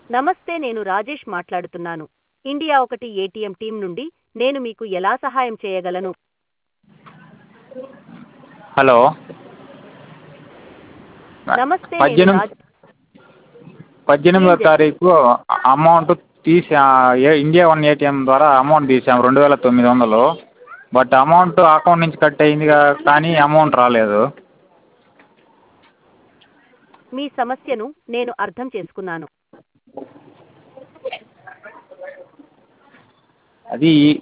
నమస్తే, నేను రాజేష్ మాట్లాడుతున్నాను. ఇండియా ఒకటి ఏటీఎం టీం నుండి. నేను మీకు ఎలా సహాయం చేయగలను? హలో. నమస్తే, నేను 18 ఏం 18వ తారీఖు అమౌంట్ ఇండియా వన్ ఏటీఎం ద్వారా అమౌంట్ తీసాము 2900. బట్ అమౌంట్ అకౌంట్ నుంచి కట్ అయింది కానీ అమౌంట్ రాలేదు. మీ సమస్యను నేను అర్థం చేసుకున్నాను. అది